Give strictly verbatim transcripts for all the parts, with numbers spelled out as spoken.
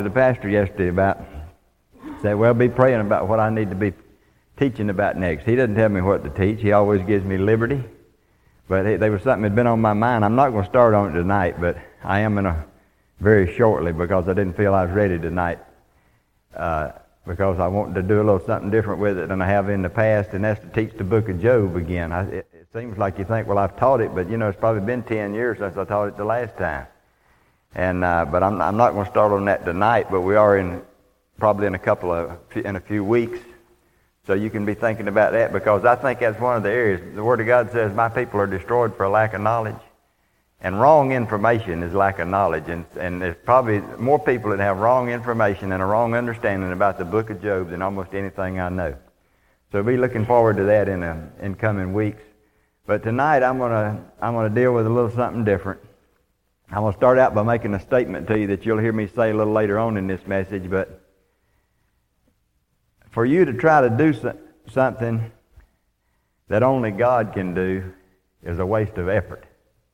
The pastor yesterday about, said, well, be praying about what I need to be teaching about next. He doesn't tell me what to teach. He always gives me liberty. But he, there was something that had been on my mind. I'm not going to start on it tonight, but I am in a very shortly because I didn't feel I was ready tonight. Uh, because I wanted to do a little something different with it than I have in the past, and that's to teach the book of Job again. I, it, it seems like you think, well, I've taught it, but you know, it's probably been ten years since I taught it the last time. And uh, but I'm, I'm not going to start on that tonight. But we are in probably in a couple of in a few weeks, so you can be thinking about that, because I think that's one of the areas. The Word of God says, "My people are destroyed for a lack of knowledge," and wrong information is lack of knowledge. And and there's probably more people that have wrong information and a wrong understanding about the book of Job than almost anything I know. So be looking forward to that in a, in coming weeks. But tonight I'm gonna I'm gonna deal with a little something different. I'm going to start out by making a statement to you that you'll hear me say a little later on in this message, but for you to try to do so, something that only God can do is a waste of effort.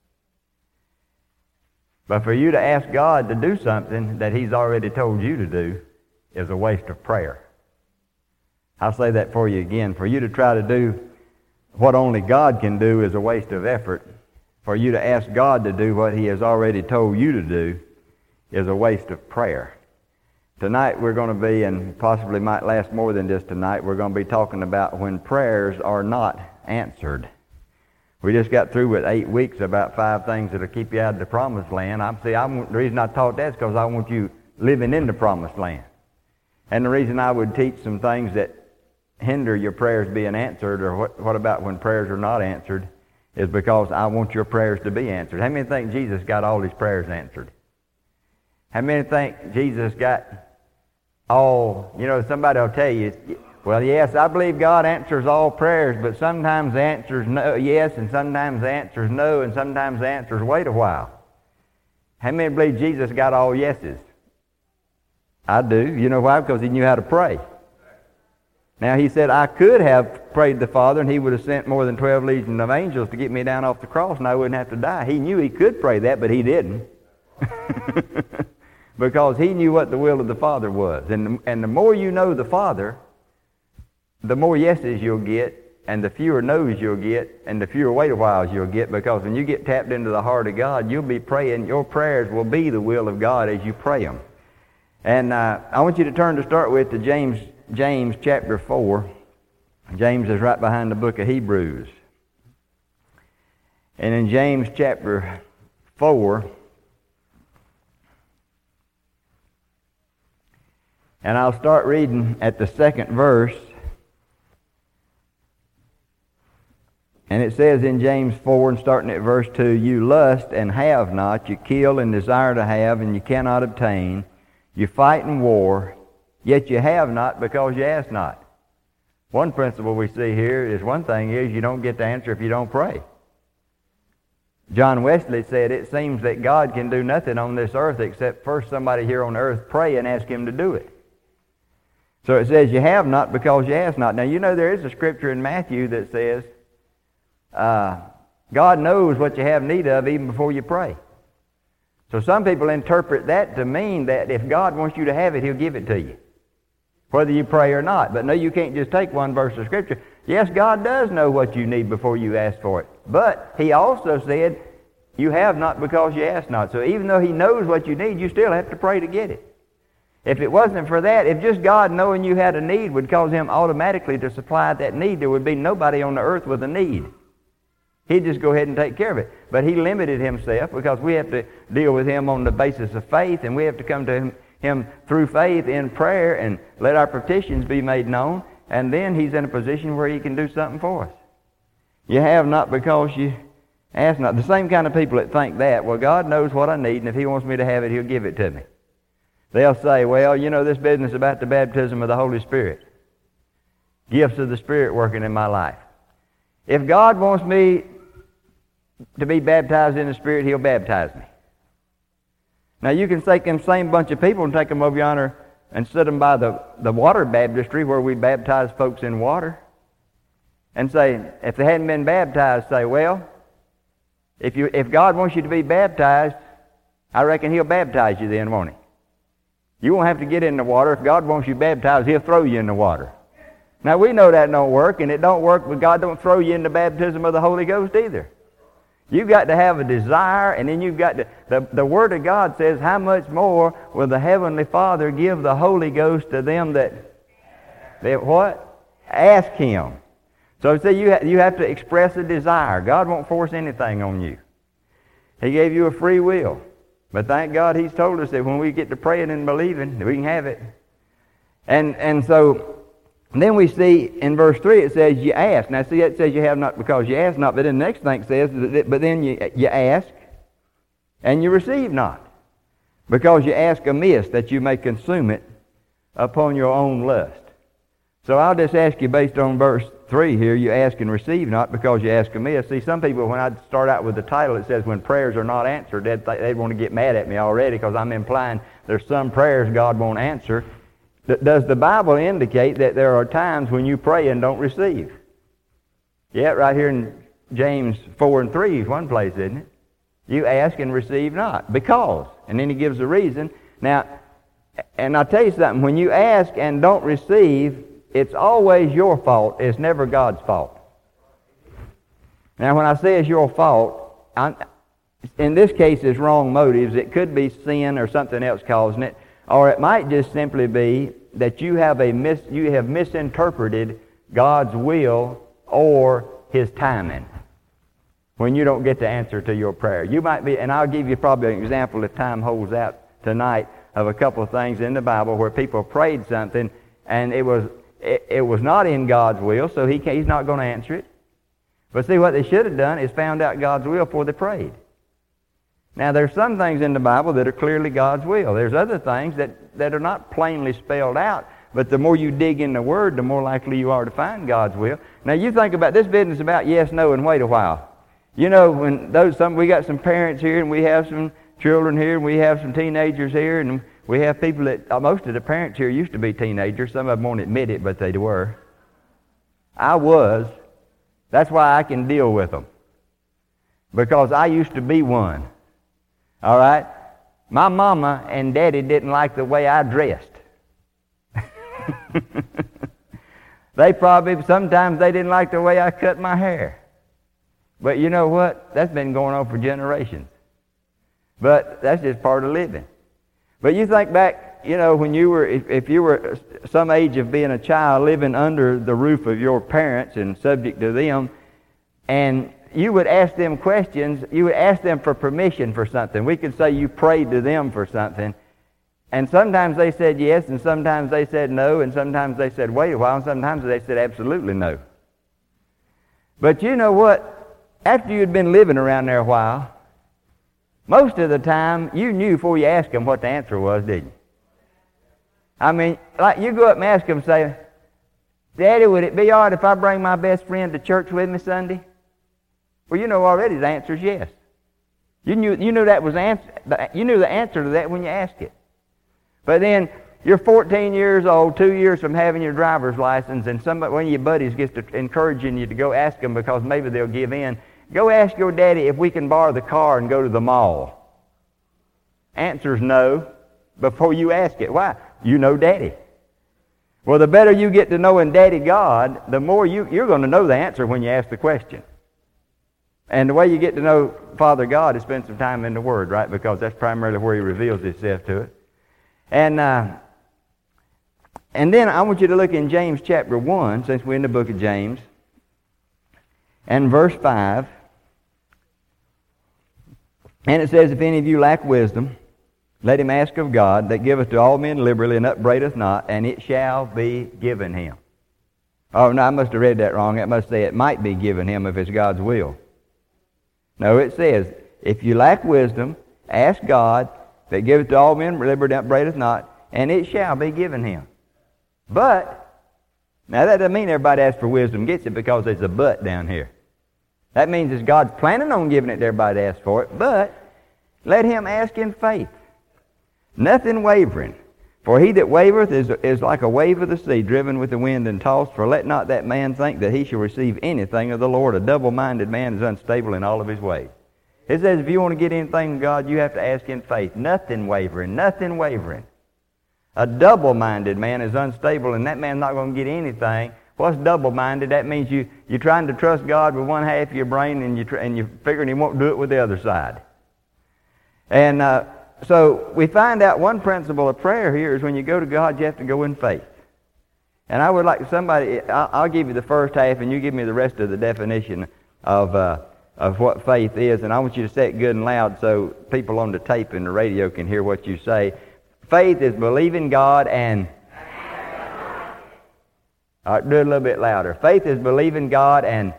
But for you to ask God to do something that He's already told you to do is a waste of prayer. I'll say that for you again. For you to try to do what only God can do is a waste of effort. For you to ask God to do what He has already told you to do is a waste of prayer. Tonight we're going to be, and possibly might last more than just tonight, we're going to be talking about when prayers are not answered. We just got through with eight weeks about five things that'll keep you out of the promised land. I'm see, I want, the reason I taught that is because I want you living in the promised land. And the reason I would teach some things that hinder your prayers being answered, or what, what about when prayers are not answered, is because I want your prayers to be answered. How many think Jesus got all His prayers answered? How many think Jesus got all, you know, somebody will tell you, well, yes, I believe God answers all prayers, but sometimes the answer is no, yes, and sometimes the answer is no, and sometimes the answer is wait a while. How many believe Jesus got all yeses? I do. You know why? Because He knew how to pray. Now, He said, I could have prayed the Father, and He would have sent more than twelve legions of angels to get me down off the cross, and I wouldn't have to die. He knew He could pray that, but He didn't. Because He knew what the will of the Father was. And the, and the more you know the Father, the more yeses you'll get, and the fewer no's you'll get, and the fewer wait a whiles you'll get, because when you get tapped into the heart of God, you'll be praying. Your prayers will be the will of God as you pray them. And uh, I want you to turn to start with to James James chapter four. James is right behind the book of Hebrews. And in James chapter four, and I'll start reading at the second verse. And it says in James four, and starting at verse two, you lust and have not, you kill and desire to have, and you cannot obtain. You fight and war, yet you have not because you ask not. One principle we see here is, one thing is, you don't get the answer if you don't pray. John Wesley said, it seems that God can do nothing on this earth except first somebody here on earth pray and ask Him to do it. So it says, you have not because you ask not. Now, you know there is a scripture in Matthew that says, uh, God knows what you have need of even before you pray. So some people interpret that to mean that if God wants you to have it, He'll give it to you, whether you pray or not. But no, you can't just take one verse of Scripture. Yes, God does know what you need before you ask for it. But He also said, you have not because you ask not. So even though He knows what you need, you still have to pray to get it. If it wasn't for that, if just God knowing you had a need would cause Him automatically to supply that need, there would be nobody on the earth with a need. He'd just go ahead and take care of it. But He limited Himself because we have to deal with Him on the basis of faith, and we have to come to Him, him through faith in prayer and let our petitions be made known, and then He's in a position where He can do something for us. You have not because you ask not. The same kind of people that think that, well, God knows what I need, and if He wants me to have it, He'll give it to me. They'll say, well, you know, this business about the baptism of the Holy Spirit, gifts of the Spirit working in my life. If God wants me to be baptized in the Spirit, He'll baptize me. Now you can take them same bunch of people and take them over yonder and sit them by the, the water baptistry where we baptize folks in water, and say, if they hadn't been baptized, say, well, if you if God wants you to be baptized, I reckon He'll baptize you then, won't He? You won't have to get in the water. If God wants you baptized, He'll throw you in the water. Now, we know that don't work, and it don't work, but God don't throw you in the baptism of the Holy Ghost either. You've got to have a desire, and then you've got to, the, the Word of God says, how much more will the Heavenly Father give the Holy Ghost to them that, that what? Ask Him. So see, you, ha- you have to express a desire. God won't force anything on you. He gave you a free will. But thank God He's told us that when we get to praying and believing, we can have it. And and so then we see in verse three it says you ask. Now see, it says you have not because you ask not. But then the next thing says, that, but then you, you ask and you receive not. Because you ask amiss that you may consume it upon your own lust. So I'll just ask you based on verse three here, you ask and receive not because you ask amiss. See, some people, when I start out with the title, it says when prayers are not answered, they'd, they'd want to get mad at me already because I'm implying there's some prayers God won't answer. D- does the Bible indicate that there are times when you pray and don't receive? Yeah, right here in James four and three is one place, isn't it? You ask and receive not because. And then he gives a reason. Now, and I'll tell you something, when you ask and don't receive, it's always your fault. It's never God's fault. Now, when I say it's your fault, I'm, in this case, it's wrong motives. It could be sin or something else causing it, or it might just simply be that you have a mis, you have misinterpreted God's will or His timing when you don't get the answer to your prayer. You might be, and I'll give you probably an example if time holds out tonight of a couple of things in the Bible where people prayed something and it was It, it was not in God's will, so he He's not going to answer it. But see, what they should have done is found out God's will before they prayed. Now, there's some things in the Bible that are clearly God's will. There's other things that, that are not plainly spelled out, but the more you dig in the Word, the more likely you are to find God's will. Now, you think about this business about yes, no, and wait a while. You know, when those some we got some parents here, and we have some children here, and we have some teenagers here, and we have people that, uh, most of the parents here used to be teenagers. Some of them won't admit it, but they were. I was. That's why I can deal with them. Because I used to be one. All right? My mama and daddy didn't like the way I dressed. They probably, sometimes they didn't like the way I cut my hair. But you know what? That's been going on for generations. But that's just part of living. But you think back, you know, when you were, if, if you were some age of being a child living under the roof of your parents and subject to them, and you would ask them questions, you would ask them for permission for something. We could say you prayed to them for something, and sometimes they said yes, and sometimes they said no, and sometimes they said wait a while, and sometimes they said absolutely no. But you know what? After you'd been living around there a while, most of the time, you knew before you asked them what the answer was, didn't you? I mean, like you go up and ask them, say, Daddy, would it be all right if I bring my best friend to church with me Sunday? Well, you know already the answer is yes. You knew you knew that was answer. You knew the answer to that when you asked it. But then you're fourteen years old, two years from having your driver's license, and somebody, one of your buddies gets to encouraging you to go ask them because maybe they'll give in. Go ask your daddy if we can borrow the car and go to the mall. Answer's no before you ask it. Why? You know daddy. Well, the better you get to knowing Daddy God, the more you, you're going to know the answer when you ask the question. And the way you get to know Father God is spend some time in the Word, right? Because that's primarily where He reveals Himself to us. And uh, and then I want you to look in James chapter one, since we're in the book of James, and verse five. And it says, if any of you lack wisdom, let him ask of God, that giveth to all men liberally and upbraideth not, and it shall be given him. Oh, no, I must have read that wrong. It must say it might be given him if it's God's will. No, it says, if you lack wisdom, ask God, that giveth to all men liberally and upbraideth not, and it shall be given him. But, now that doesn't mean everybody asks for wisdom gets it, because there's a but down here. That means that God's planning on giving it to everybody to ask for it, but let him ask in faith, nothing wavering. For he that wavereth is, is like a wave of the sea, driven with the wind and tossed. For let not that man think that he shall receive anything of the Lord. A double-minded man is unstable in all of his ways. It says if you want to get anything from God, you have to ask in faith. Nothing wavering, nothing wavering. A double-minded man is unstable, and that man's not going to get anything. What's double-minded? That means you, you're trying to trust God with one half of your brain, and, you tr- and you're figuring He won't do it with the other side. And uh, so we find out one principle of prayer here is when you go to God, you have to go in faith. And I would like somebody, I'll, I'll give you the first half, and you give me the rest of the definition of uh, of what faith is. And I want you to say it good and loud so people on the tape and the radio can hear what you say. Faith is believing God and... All right, do it a little bit louder. Faith is believing God and...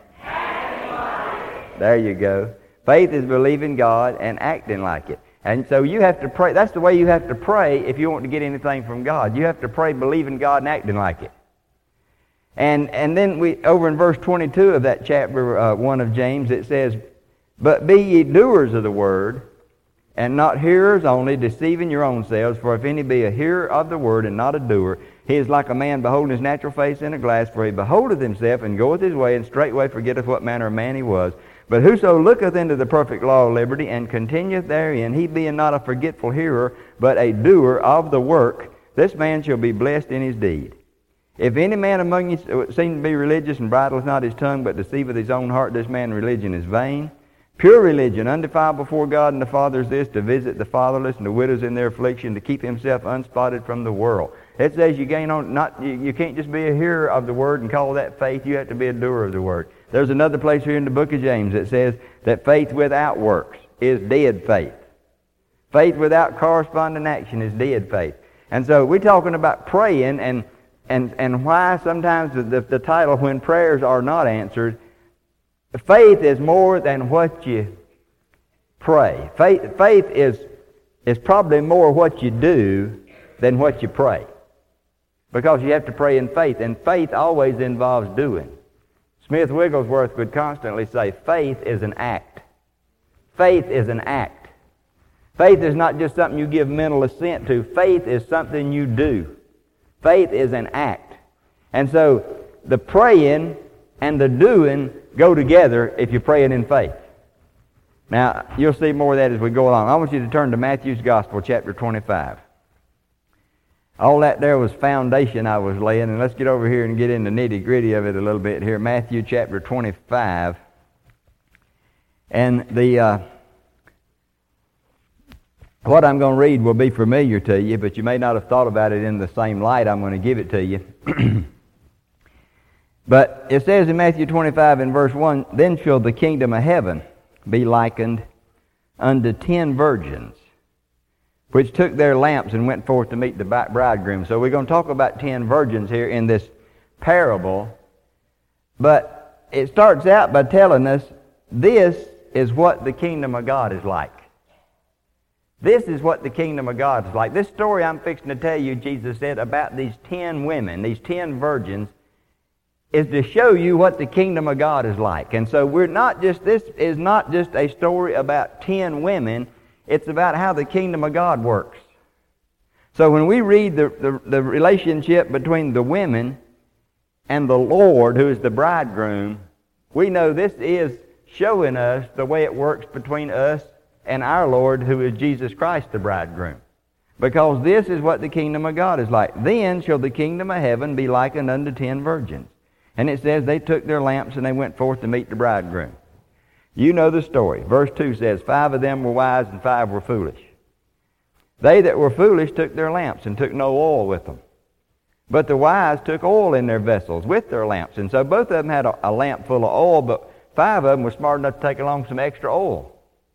There you go. Faith is believing God and acting like it. And so you have to pray. That's the way you have to pray if you want to get anything from God. You have to pray believing God and acting like it. And and then we over in verse twenty-two of that chapter uh, one of James, it says, "But be ye doers of the word, and not hearers only, deceiving your own selves. For if any be a hearer of the word and not a doer, he is like a man beholding his natural face in a glass. For he beholdeth himself, and goeth his way, and straightway forgetteth what manner of man he was. But whoso looketh into the perfect law of liberty, and continueth therein, he being not a forgetful hearer, but a doer of the work, this man shall be blessed in his deed. If any man among you seem to be religious, and bridleth not his tongue, but deceiveth his own heart, this man's religion is vain. Pure religion, undefiled before God and the Father, is this, to visit the fatherless and the widows in their affliction, to keep himself unspotted from the world." It says you gain on not you, you can't just be a hearer of the word and call that faith. You have to be a doer of the word. There's another place here in the book of James that says that faith without works is dead faith. Faith without corresponding action is dead faith. And so we're talking about praying and and and why sometimes the, the, the title, when prayers are not answered. Faith is more than what you pray. Faith, faith is, is probably more what you do than what you pray. Because you have to pray in faith, and faith always involves doing. Smith Wigglesworth would constantly say, faith is an act. Faith is an act. Faith is not just something you give mental assent to. Faith is something you do. Faith is an act. And so the praying and the doing go together if you're praying in faith. Now, you'll see more of that as we go along. I want you to turn to Matthew's Gospel, chapter twenty-five. All that there was foundation I was laying, and let's get over here and get in the nitty-gritty of it a little bit here. Matthew chapter twenty-five. And the uh, what I'm going to read will be familiar to you, but you may not have thought about it in the same light I'm going to give it to you. But it says in Matthew twenty-five in verse one, "Then shall the kingdom of heaven be likened unto ten virgins, which took their lamps and went forth to meet the bridegroom." So we're going to talk about ten virgins here in this parable. But it starts out by telling us this is what the kingdom of God is like. This is what the kingdom of God is like. This story I'm fixing to tell you, Jesus said, about these ten women, these ten virgins, is to show you what the kingdom of God is like. And so we're not just, this is not just a story about ten women. It's about how the kingdom of God works. So when we read the, the, the relationship between the women and the Lord, who is the bridegroom, we know this is showing us the way it works between us and our Lord, who is Jesus Christ, the bridegroom. Because this is what the kingdom of God is like. "Then shall the kingdom of heaven be likened unto ten virgins." And it says they took their lamps and they went forth to meet the bridegroom. You know the story. Verse two says, "Five of them were wise and five were foolish. They that were foolish took their lamps and took no oil with them. But the wise took oil in their vessels with their lamps." And so both of them had a, a lamp full of oil, but five of them were smart enough to take along some extra oil.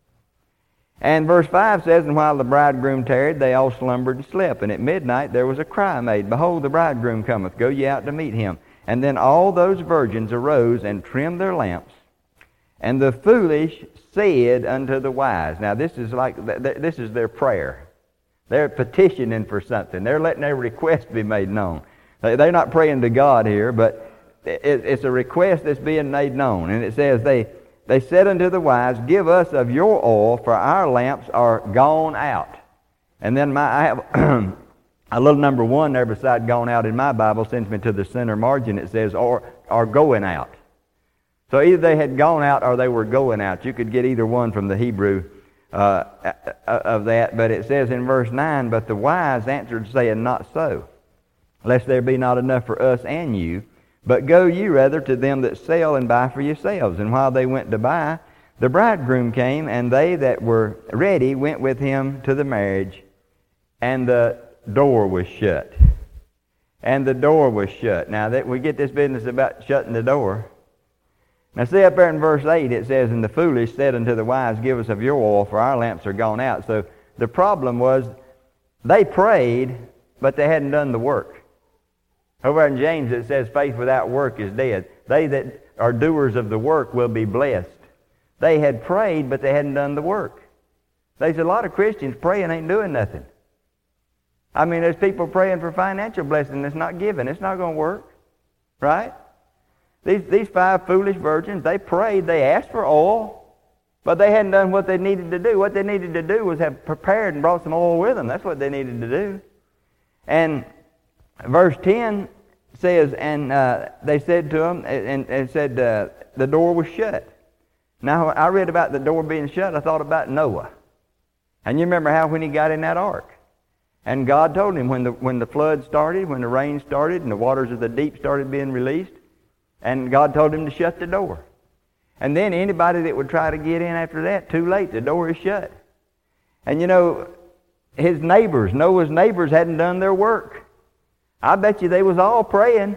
And verse five says, "And while the bridegroom tarried, they all slumbered and slept. And at midnight there was a cry made, Behold, the bridegroom cometh, go ye out to meet him. And then all those virgins arose and trimmed their lamps. And the foolish said unto the wise." Now this is like, this is their prayer. They're petitioning for something. They're letting their request be made known. They're not praying to God here, but it's a request that's being made known. And it says, they, they said unto the wise, "Give us of your oil, for our lamps are gone out." And then my, I have a little number one there beside "gone out" in my Bible sends me to the center margin. It says, or, or going out. So either they had gone out or they were going out. You could get either one from the Hebrew uh, of that. But it says in verse nine, but the wise answered, saying, not so, lest there be not enough for us and you. But go you rather to them that sell and buy for yourselves. And while they went to buy, the bridegroom came, and they that were ready went with him to the marriage, and the door was shut. And the door was shut. Now, that we get this business about shutting the door. Now, see up there in verse eight, it says, and the foolish said unto the wise, give us of your oil, for our lamps are gone out. So the problem was they prayed, but they hadn't done the work. Over in James it says faith without work is dead. They that are doers of the work will be blessed. They had prayed, but they hadn't done the work. There's a lot of Christians praying ain't doing nothing. I mean, there's people praying for financial blessing that's not given. It's not going to work. Right? These, these five foolish virgins, they prayed, they asked for oil, but they hadn't done what they needed to do. What they needed to do was have prepared and brought some oil with them. That's what they needed to do. And verse ten says, and uh, they said to him, and, and said, uh, the door was shut. Now, I read about the door being shut, I thought about Noah. And you remember how when he got in that ark, and God told him when the, when the flood started, when the rain started, and the waters of the deep started being released, and God told him to shut the door. And then anybody that would try to get in after that, too late, the door is shut. And you know, his neighbors, Noah's neighbors hadn't done their work. I bet you they was all praying.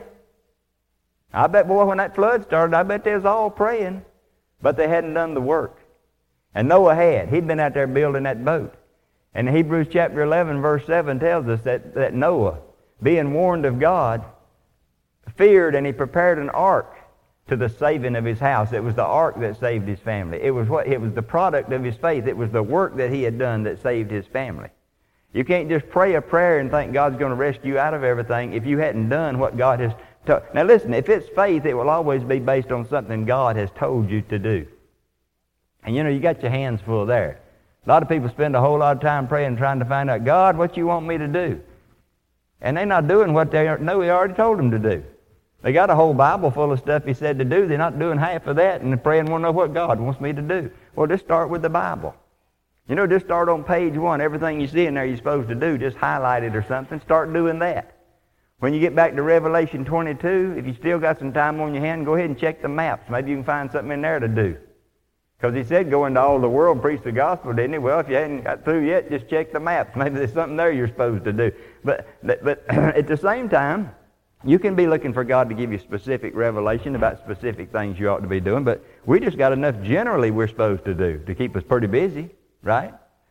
I bet, boy, when that flood started, I bet they was all praying. But they hadn't done the work. And Noah had. He'd been out there building that boat. And Hebrews chapter eleven, verse seven tells us that, that Noah, being warned of God, feared and he prepared an ark to the saving of his house. It was the ark that saved his family. It was what it was the product of his faith. It was the work that he had done that saved his family. You can't just pray a prayer and think God's going to rescue you out of everything if you hadn't done what God has told. Now listen, if it's faith, it will always be based on something God has told you to do. And you know, you got your hands full there. A lot of people spend a whole lot of time praying, trying to find out, God, what you want me to do? And they're not doing what they know He already told them to do. They got a whole Bible full of stuff He said to do. They're not doing half of that, and they're praying, want to know what God wants me to do. Well, just start with the Bible. You know, just start on page one. Everything you see in there you're supposed to do, just highlight it or something. Start doing that. When you get back to Revelation twenty-two, if you still got some time on your hand, go ahead and check the maps. Maybe you can find something in there to do. Because He said go into all the world and preach the gospel, didn't He? Well, if you hadn't got through yet, just check the maps. Maybe there's something there you're supposed to do. But, but, but at the same time, you can be looking for God to give you specific revelation about specific things you ought to be doing, but we just got enough generally we're supposed to do to keep us pretty busy, right?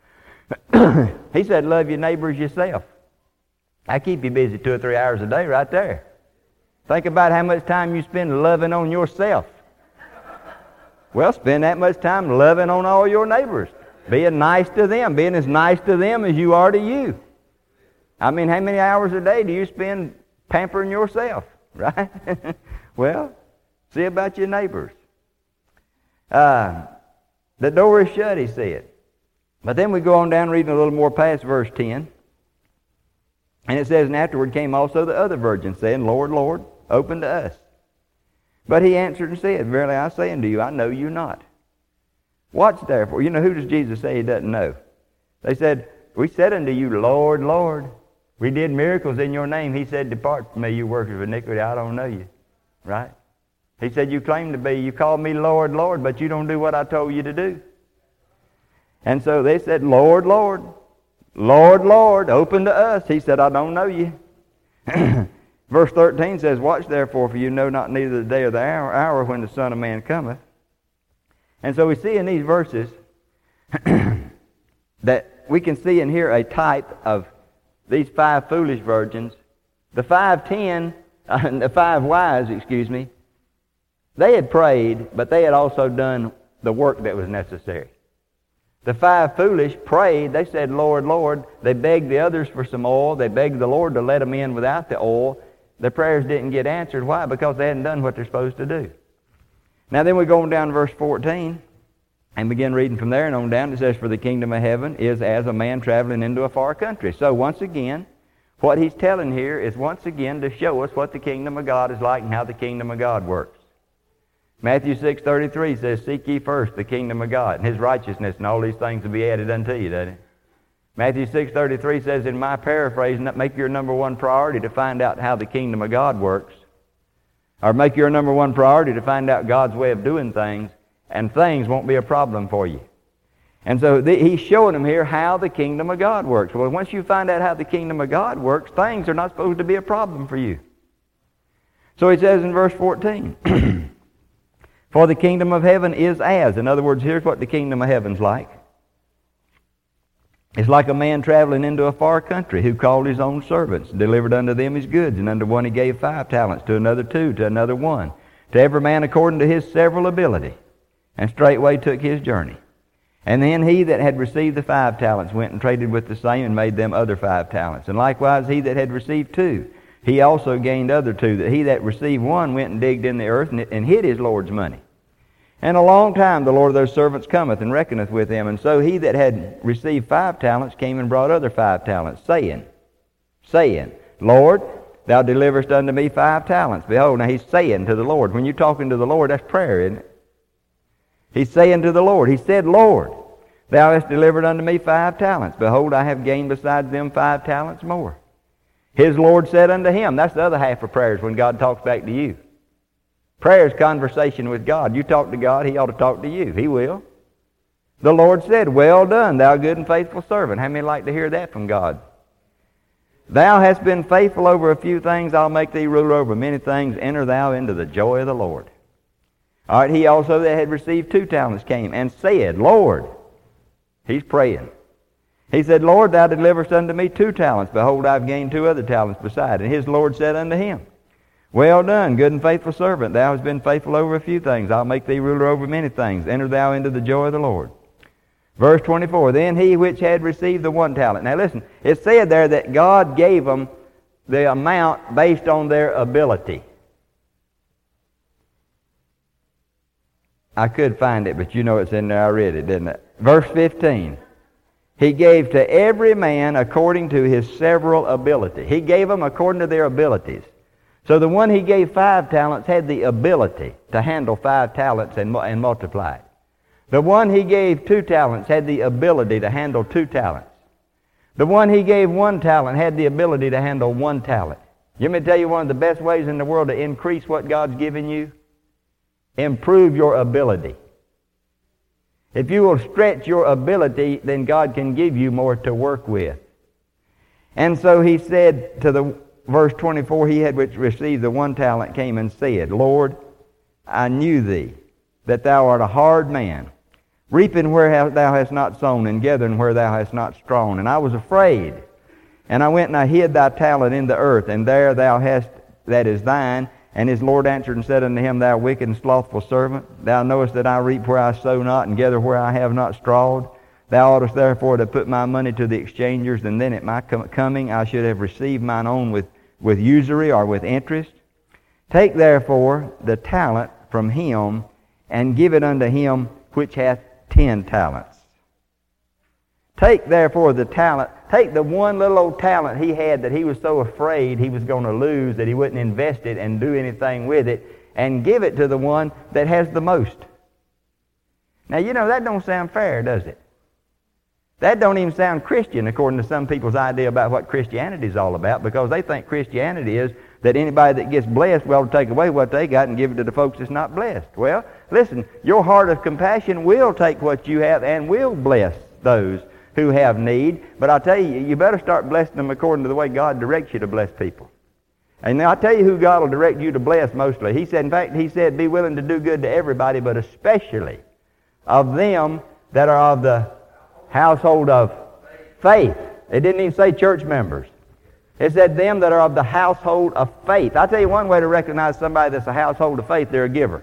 He said, love your neighbor as yourself. I keep you busy two or three hours a day right there. Think about how much time you spend loving on yourself. Well, spend that much time loving on all your neighbors, being nice to them, being as nice to them as you are to you. I mean, how many hours a day do you spend pampering yourself, right? Well, see about your neighbors. Uh, the door is shut, he said. But then we go on down reading a little more past verse ten. And it says, and afterward came also the other virgins, saying, Lord, Lord, open to us. But he answered and said, verily I say unto you, I know you not. Watch therefore. You know, who does Jesus say He doesn't know? They said, we said unto you, Lord, Lord. We did miracles in your name. He said, depart from me, you workers of iniquity. I don't know you. Right? He said, you claim to be. You call me Lord, Lord, but you don't do what I told you to do. And so they said, Lord, Lord. Lord, Lord, open to us. He said, I don't know you. Verse thirteen says, watch therefore, for you know not neither the day or the hour, hour when the Son of Man cometh. And so we see in these verses that we can see and hear a type of these five foolish virgins. The five ten, uh, the five wise, excuse me, they had prayed, but they had also done the work that was necessary. The five foolish prayed. They said, Lord, Lord. They begged the others for some oil. They begged the Lord to let them in without the oil. Their prayers didn't get answered. Why? Because they hadn't done what they're supposed to do. Now then we go on down to verse fourteen and begin reading from there and on down. It says, for the kingdom of heaven is as a man traveling into a far country. So once again, what he's telling here is once again to show us what the kingdom of God is like and how the kingdom of God works. Matthew six thirty-three says, seek ye first the kingdom of God and His righteousness, and all these things will be added unto you, doesn't it? Matthew six thirty-three says, in my paraphrase, make your number one priority to find out how the kingdom of God works. Or make your number one priority to find out God's way of doing things, and things won't be a problem for you. And so the, he's showing them here how the kingdom of God works. Well, once you find out how the kingdom of God works, things are not supposed to be a problem for you. So he says in verse fourteen, for the kingdom of heaven is as. In other words, here's what the kingdom of heaven's like. It's like a man traveling into a far country who called his own servants, delivered unto them his goods, and unto one he gave five talents, to another two, to another one, to every man according to his several ability, and straightway took his journey. And then he that had received the five talents went and traded with the same, and made them other five talents. And likewise he that had received two, he also gained other two. That he that received one went and digged in the earth, and, and hid his Lord's money. And a long time the Lord of those servants cometh and reckoneth with them. And so he that had received five talents came and brought other five talents, saying, saying, Lord, thou deliverest unto me five talents. Behold, now he's saying to the Lord. When you're talking to the Lord, that's prayer, isn't it? He's saying to the Lord, he said, Lord, thou hast delivered unto me five talents. Behold, I have gained besides them five talents more. His Lord said unto him, that's the other half of prayers when God talks back to you. Prayer is conversation with God. You talk to God, He ought to talk to you. He will. The Lord said, well done, thou good and faithful servant. How many like to hear that from God? Thou hast been faithful over a few things, I'll make thee ruler over many things. Enter thou into the joy of the Lord. All right, he also that had received two talents came and said, Lord, he's praying. He said, Lord, thou deliverest unto me two talents. Behold, I've gained two other talents beside. And his Lord said unto him, well done, good and faithful servant. Thou hast been faithful over a few things. I'll make thee ruler over many things. Enter thou into the joy of the Lord. Verse twenty-four, then he which had received the one talent. Now listen, it said there that God gave them the amount based on their ability. I could find it, but you know it's in there. I read it, didn't it? Verse fifteen. He gave to every man according to his several ability. He gave them according to their abilities. So the one he gave five talents had the ability to handle five talents and, and multiply it. The one he gave two talents had the ability to handle two talents. The one he gave one talent had the ability to handle one talent. Let me tell you one of the best ways in the world to increase what God's given you? Improve your ability. If you will stretch your ability, then God can give you more to work with. And so he said to the verse twenty-four, he had which received the one talent came and said, Lord, I knew thee, that thou art a hard man, reaping where thou hast not sown, and gathering where thou hast not strewn. And I was afraid, and I went and I hid thy talent in the earth, and there thou hast that is thine. And his Lord answered and said unto him, thou wicked and slothful servant, thou knowest that I reap where I sow not, and gather where I have not strawed. Thou oughtest therefore to put my money to the exchangers, and then at my coming I should have received mine own with, with usury or with interest. Take therefore the talent from him, and give it unto him which hath ten talents. Take therefore the talent, take the one little old talent he had that he was so afraid he was going to lose that he wouldn't invest it and do anything with it, and give it to the one that has the most. Now, you know, that don't sound fair, does it? That don't even sound Christian according to some people's idea about what Christianity is all about, because they think Christianity is that anybody that gets blessed, well, take away what they got and give it to the folks that's not blessed. Well, listen, your heart of compassion will take what you have and will bless those who have need. But I tell you, you better start blessing them according to the way God directs you to bless people. And now I tell you who God will direct you to bless mostly. He said, in fact, he said, be willing to do good to everybody, but especially of them that are of the household of faith. It didn't even say church members. It said them that are of the household of faith. I'll tell you one way to recognize somebody that's a household of faith, they're a giver.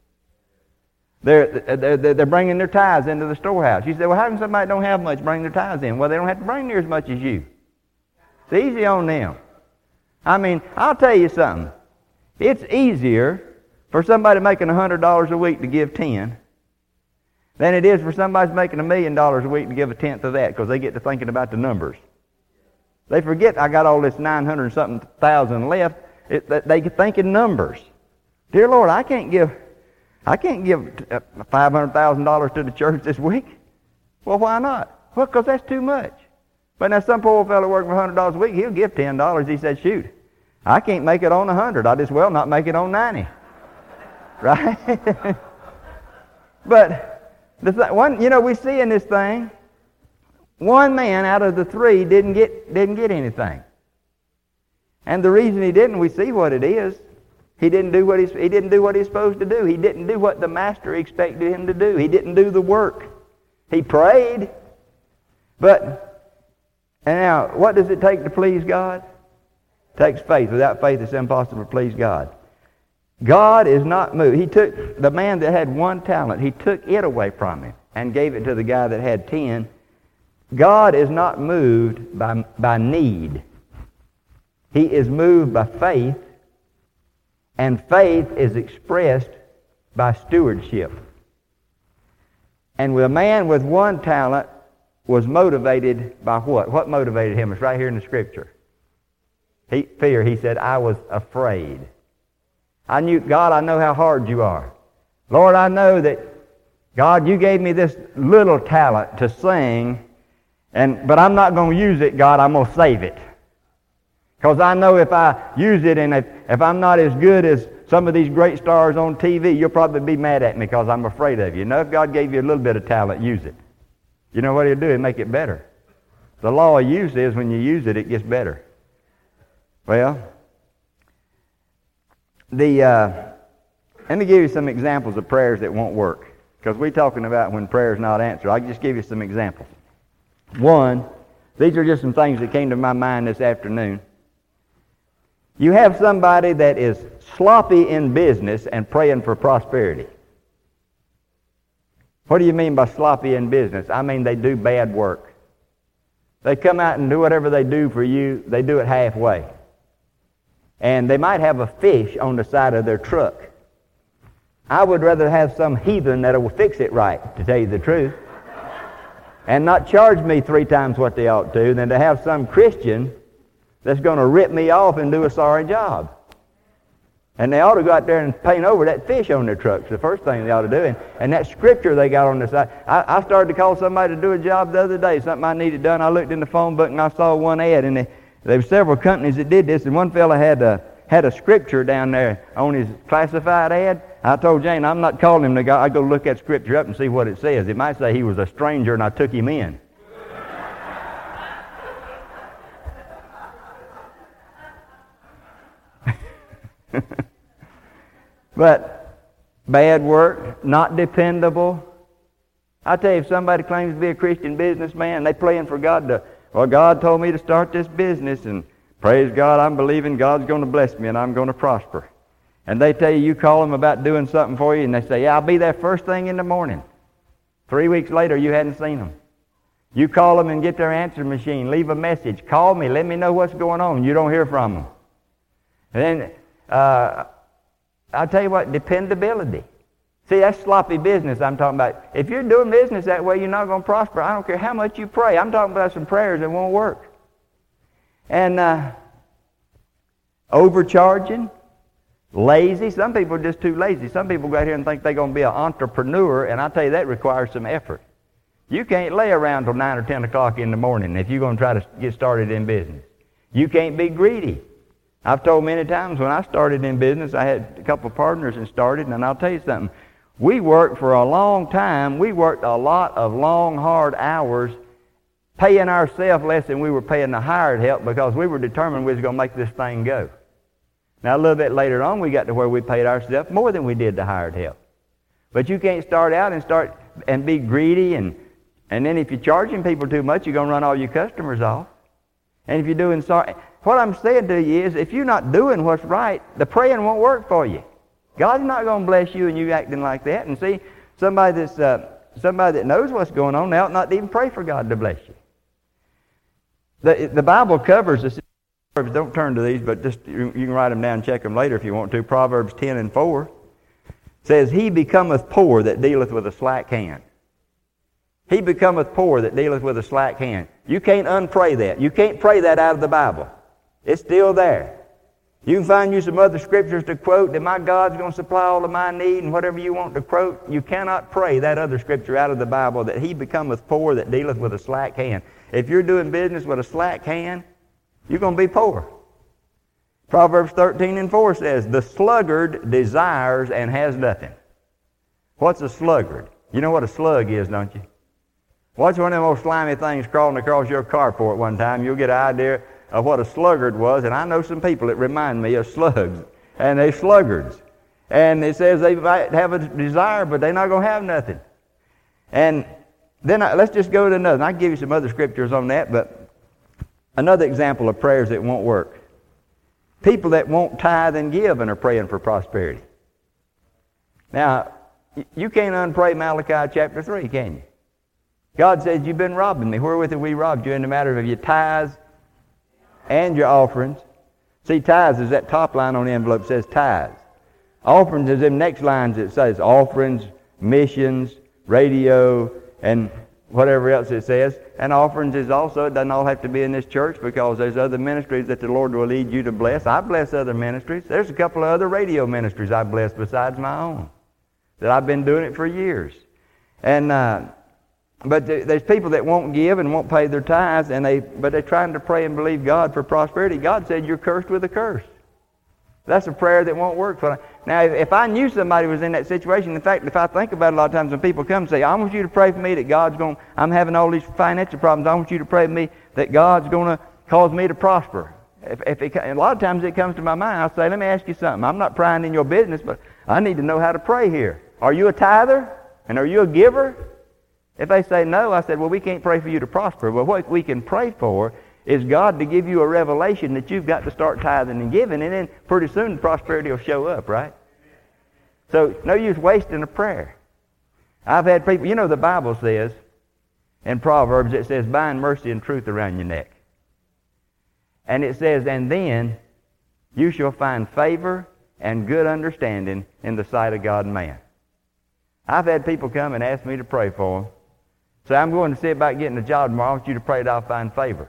They're, they're, they're bringing their tithes into the storehouse. You say, well, how can somebody don't have much bring their tithes in? Well, they don't have to bring near as much as you. It's easy on them. I mean, I'll tell you something. It's easier for somebody making one hundred dollars a week to give ten than it is for somebody making a million dollars a week to give a tenth of that, because they get to thinking about the numbers. They forget I got all this nine hundred and something thousand left. It, they think in numbers. Dear Lord, I can't give... I can't give five hundred thousand dollars to the church this week. Well, why not? Well, because that's too much. But now some poor fellow working for one hundred dollars a week, he'll give ten dollars. He said, shoot, I can't make it on one hundred. I'd as well not make it on ninety. Right? But the th- one, you know, we see in this thing, one man out of the three didn't get didn't get anything. And the reason he didn't, we see what it is. He didn't do what he's, he didn't do what he's supposed to do. He didn't do what the master expected him to do. He didn't do the work. He prayed. But, and now, what does it take to please God? It takes faith. Without faith, it's impossible to please God. God is not moved. He took the man that had one talent, he took it away from him and gave it to the guy that had ten. God is not moved by, by need. He is moved by faith, and faith is expressed by stewardship. And with a man with one talent was motivated by what? What motivated him? It's right here in the Scripture. He, fear. He said, I was afraid. I knew, God, I know how hard you are. Lord, I know that, God, you gave me this little talent to sing, and but I'm not going to use it, God. I'm going to save it. Because I know if I use it and if, if I'm not as good as some of these great stars on T V, you'll probably be mad at me because I'm afraid of you. You know, if God gave you a little bit of talent, use it. You know what He'll do? He'll make it better. The law of use is when you use it, it gets better. Well, the uh, let me give you some examples of prayers that won't work. Because we're talking about when prayer's not answered. I'll just give you some examples. One, these are just some things that came to my mind this afternoon. You have somebody that is sloppy in business and praying for prosperity. What do you mean by sloppy in business? I mean they do bad work. They come out and do whatever they do for you, they do it halfway. And they might have a fish on the side of their truck. I would rather have some heathen that will fix it right, to tell you the truth, and not charge me three times what they ought to, than to have some Christian that's going to rip me off and do a sorry job. And they ought to go out there and paint over that fish on their trucks, the first thing they ought to do. And, and that scripture they got on the side. I, I started to call somebody to do a job the other day, something I needed done. I looked in the phone book and I saw one ad, and they, there were several companies that did this, and one fellow had a, had a scripture down there on his classified ad. I told Jane, I'm not calling him to go. I go look that scripture up and see what it says. It might say he was a stranger and I took him in. But bad work, not dependable. I tell you, if somebody claims to be a Christian businessman, they praying for God to, well, God told me to start this business, and praise God, I'm believing God's going to bless me and I'm going to prosper. And they tell you, you call them about doing something for you, and they say, yeah, I'll be there first thing in the morning. Three weeks later, you hadn't seen them. You call them and get their answer machine, leave a message, call me, let me know what's going on. You don't hear from them. And then, uh, I'll tell you what, dependability. See, that's sloppy business I'm talking about. If you're doing business that way, you're not going to prosper. I don't care how much you pray. I'm talking about some prayers that won't work. And uh, overcharging, lazy. Some people are just too lazy. Some people go out here and think they're going to be an entrepreneur, and I tell you, that requires some effort. You can't lay around till nine or ten o'clock in the morning if you're going to try to get started in business. You can't be greedy. I've told many times when I started in business, I had a couple of partners and started, and I'll tell you something. We worked for a long time. We worked a lot of long, hard hours, paying ourselves less than we were paying the hired help because we were determined we was going to make this thing go. Now, a little bit later on, we got to where we paid ourselves more than we did the hired help. But you can't start out and start and be greedy, and, and then if you're charging people too much, you're going to run all your customers off. And if you're doing sorry... What I'm saying to you is, if you're not doing what's right, the praying won't work for you. God's not going to bless you and you acting like that. And see, somebody that's uh, somebody that knows what's going on, they ought not even pray for God to bless you. The the Bible covers this. Don't turn to these, but just you, you can write them down and check them later if you want to. Proverbs ten and four says, "He becometh poor that dealeth with a slack hand." He becometh poor that dealeth with a slack hand. You can't unpray that. You can't pray that out of the Bible. It's still there. You can find you some other scriptures to quote that my God's going to supply all of my need and whatever you want to quote. You cannot pray that other scripture out of the Bible that he becometh poor that dealeth with a slack hand. If you're doing business with a slack hand, you're going to be poor. Proverbs thirteen and four says, the sluggard desires and has nothing. What's a sluggard? You know what a slug is, don't you? Watch one of them old slimy things crawling across your carport one time. You'll get an idea of what a sluggard was. And I know some people that remind me of slugs. And they're sluggards. And it says they might have a desire, but they're not going to have nothing. And then I, let's just go to another. And I'll give you some other scriptures on that, but another example of prayers that won't work. People that won't tithe and give and are praying for prosperity. Now, you can't unpray Malachi chapter three, can you? God says, you've been robbing me. Wherewith have we robbed you? In the matter of your tithes and your offerings. See, tithes is that top line on the envelope says tithes. Offerings is in next lines it says offerings, missions, radio, and whatever else it says. And offerings is also, it doesn't all have to be in this church because there's other ministries that the Lord will lead you to bless. I bless other ministries. There's a couple of other radio ministries I bless besides my own. That I've been doing it for years. And uh, but th- there's people that won't give and won't pay their tithes, and they but they're trying to pray and believe God for prosperity. God said you're cursed with a curse. That's a prayer that won't work for them. Now, if, if I knew somebody was in that situation, in fact, if I think about it a lot of times when people come and say, I want you to pray for me that God's going, I'm having all these financial problems, I want you to pray for me that God's going to cause me to prosper. If, if it, a lot of times it comes to my mind, I'll say, let me ask you something. I'm not prying in your business, but I need to know how to pray here. Are you a tither? And are you a giver? If they say no, I said, well, we can't pray for you to prosper. Well, what we can pray for is God to give you a revelation that you've got to start tithing and giving, and then pretty soon prosperity will show up, right? So no use wasting a prayer. I've had people, you know the Bible says, in Proverbs, it says, bind mercy and truth around your neck. And it says, and then you shall find favor and good understanding in the sight of God and man. I've had people come and ask me to pray for them. Say, I'm going to see about getting a job tomorrow. I want you to pray that I'll find favor.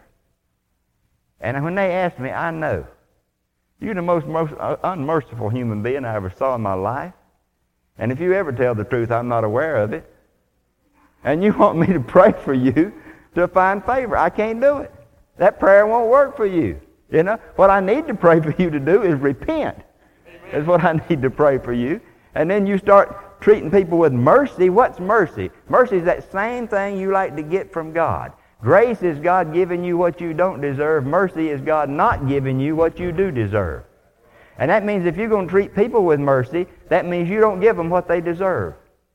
And when they ask me, I know. You're the most, most unmerciful human being I ever saw in my life. And if you ever tell the truth, I'm not aware of it. And you want me to pray for you to find favor. I can't do it. That prayer won't work for you. You know, what I need to pray for you to do is repent. That's what I need to pray for you. And then you start treating people with mercy. What's mercy? Mercy is that same thing you like to get from God. Grace is God giving you what you don't deserve. Mercy is God not giving you what you do deserve. And that means if you're going to treat people with mercy, that means you don't give them what they deserve.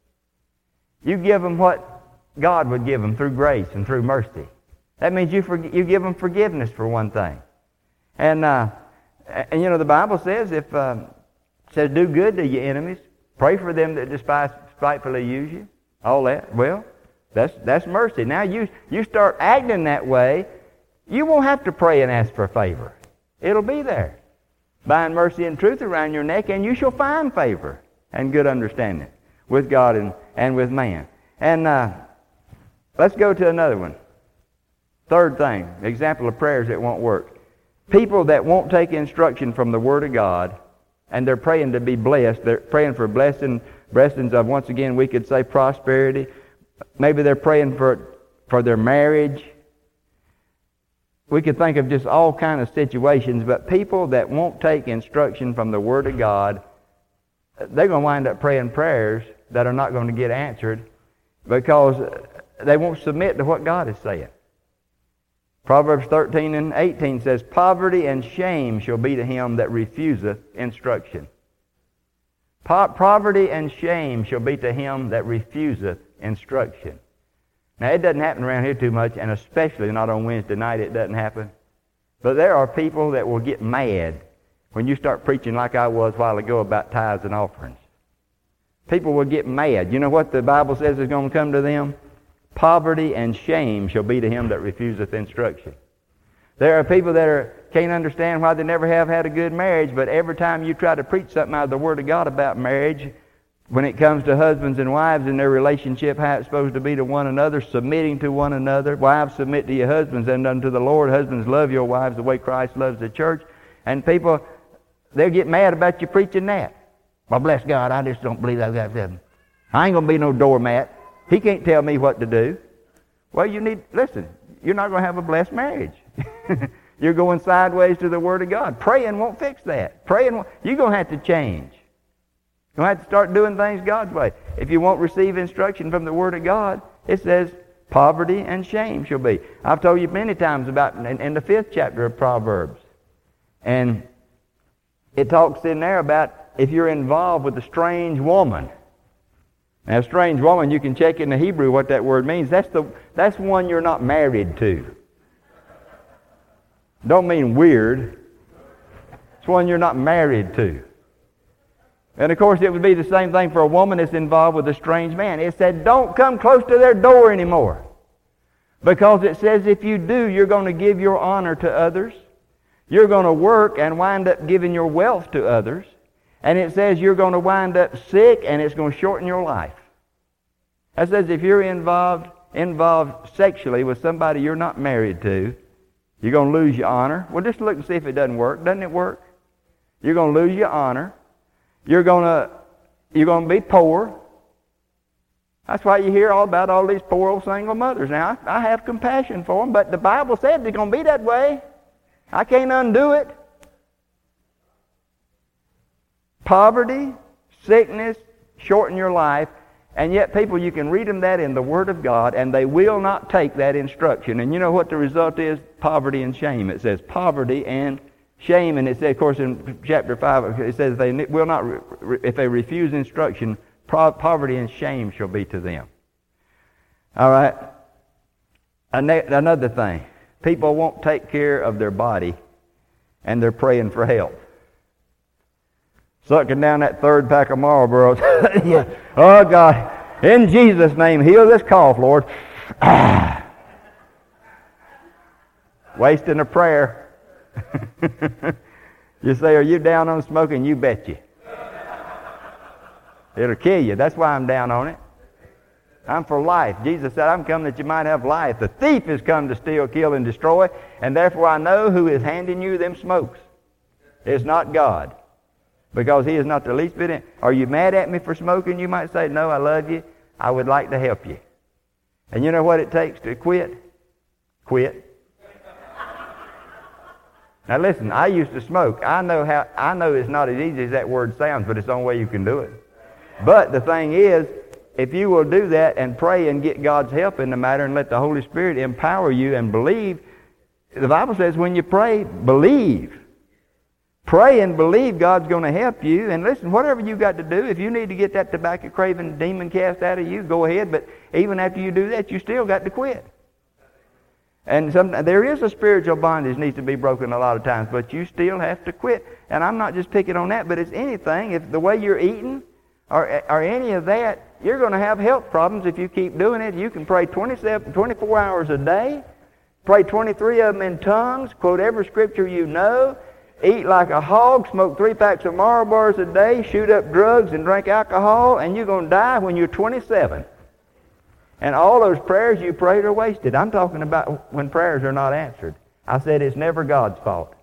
You give them what God would give them through grace and through mercy. That means you forg- you give them forgiveness for one thing. And, uh, and you know, the Bible says, if uh, it says do good to your enemies, pray for them that despise, spitefully use you, all that. Well, that's that's mercy. Now you, you start acting that way, you won't have to pray and ask for a favor. It'll be there. Bind mercy and truth around your neck, and you shall find favor and good understanding with God and, and with man. And uh, let's go to another one. Third thing, example of prayers that won't work. People that won't take instruction from the Word of God, and they're praying to be blessed. They're praying for blessing, blessings of, once again, we could say prosperity. Maybe they're praying for for their marriage. We could think of just all kinds of situations, but people that won't take instruction from the Word of God, they're going to wind up praying prayers that are not going to get answered because they won't submit to what God is saying. Proverbs thirteen and eighteen says, poverty and shame shall be to him that refuseth instruction. Po- poverty and shame shall be to him that refuseth instruction. Now, it doesn't happen around here too much, and especially not on Wednesday night it doesn't happen. But there are people that will get mad when you start preaching like I was a while ago about tithes and offerings. People will get mad. You know what the Bible says is going to come to them? Poverty and shame shall be to him that refuseth instruction. There are people that are, can't understand why they never have had a good marriage, but every time you try to preach something out of the Word of God about marriage, when it comes to husbands and wives and their relationship, how it's supposed to be to one another, submitting to one another. Wives, submit to your husbands and unto the Lord. Husbands, love your wives the way Christ loves the church. And people they'll get mad about you preaching that. Well, bless God, I just don't believe I've got that. I ain't going to be no doormat. He can't tell me what to do. Well, you need, listen, you're not going to have a blessed marriage. You're going sideways to the Word of God. Praying won't fix that. Praying, won't, you're going to have to change. You're going to have to start doing things God's way. If you won't receive instruction from the Word of God, it says poverty and shame shall be. I've told you many times about in, in the fifth chapter of Proverbs. And it talks in there about if you're involved with a strange woman. Now, a strange woman, you can check in the Hebrew what that word means. That's the that's one you're not married to. Don't mean weird. It's one you're not married to. And of course, it would be the same thing for a woman that's involved with a strange man. It said, don't come close to their door anymore. Because it says if you do, you're going to give your honor to others. You're going to work and wind up giving your wealth to others. And it says you're going to wind up sick and it's going to shorten your life. That says if you're involved involved sexually with somebody you're not married to, you're going to lose your honor. Well, just look and see if it doesn't work. Doesn't it work? You're going to lose your honor. You're going to you're going to be poor. That's why you hear all about all these poor old single mothers. Now, I, I have compassion for them, but the Bible said they're going to be that way. I can't undo it. Poverty, sickness, shorten your life, and yet people, you can read them that in the Word of God, and they will not take that instruction. And you know what the result is? Poverty and shame. It says poverty and shame, and it says, of course, in chapter five, it says they will not, if they refuse instruction, poverty and shame shall be to them. All right. Another thing, people won't take care of their body, and they're praying for help. Sucking down that third pack of Marlboros. Yeah. Oh, God, in Jesus' name, heal this cough, Lord. Wasting a prayer. You say, are you down on smoking? You bet you. It'll kill you. That's why I'm down on it. I'm for life. Jesus said, I'm come that you might have life. The thief has come to steal, kill, and destroy, and therefore I know who is handing you them smokes. It's not God. Because He is not the least bit in. Are you mad at me for smoking? You might say, no, I love you. I would like to help you. And you know what it takes to quit? Quit. Now listen, I used to smoke. I know how. I know it's not as easy as that word sounds, but it's the only way you can do it. But the thing is, if you will do that and pray and get God's help in the matter and let the Holy Spirit empower you and believe, the Bible says when you pray, believe. Pray and believe God's going to help you. And listen, whatever you got to do, if you need to get that tobacco craving demon cast out of you, go ahead. But even after you do that, you still got to quit. And some, there is a spiritual bondage needs to be broken a lot of times, but you still have to quit. And I'm not just picking on that, but it's anything. If the way you're eating or, or any of that, you're going to have health problems if you keep doing it. You can pray twenty-seven, twenty-four hours a day, pray twenty-three of them in tongues, quote every scripture you know, eat like a hog, smoke three packs of Marlboros a day, shoot up drugs and drink alcohol, and you're going to die when you're twenty-seven. And all those prayers you prayed are wasted. I'm talking about when prayers are not answered. I said it's never God's fault.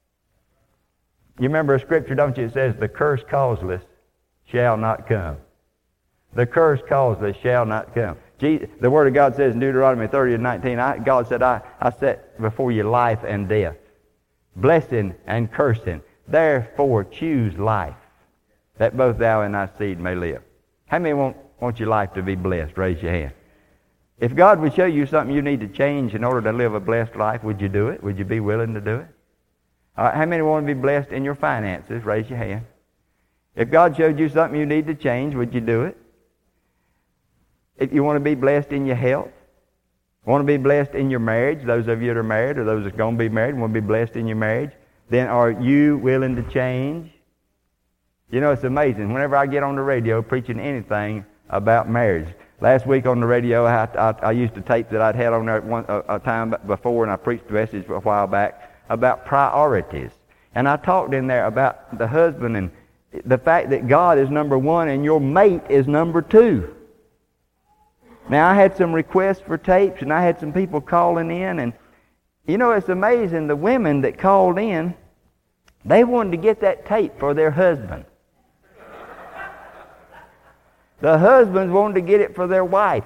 You remember a scripture, don't you? It says, the curse causeless shall not come. The curse causeless shall not come. Jesus, the Word of God says in Deuteronomy thirty and nineteen, I, God said, I, I set before you life and death, blessing and cursing. Therefore choose life, that both thou and thy seed may live. How many want, want your life to be blessed? Raise your hand. If God would show you something you need to change in order to live a blessed life, would you do it? Would you be willing to do it? All right, how many want to be blessed in your finances? Raise your hand. If God showed you something you need to change, would you do it? If you want to be blessed in your health, want to be blessed in your marriage, those of you that are married or those that are going to be married want to be blessed in your marriage, then are you willing to change? You know, it's amazing. Whenever I get on the radio preaching anything about marriage, last week on the radio, I, I, I used a tape that I'd had on there one, a, a time before, and I preached a message a while back about priorities. And I talked in there about the husband and the fact that God is number one and your mate is number two. Now, I had some requests for tapes, and I had some people calling in, and you know, it's amazing, the women that called in, They wanted to get that tape for their husband. The husbands wanted to get it for their wife.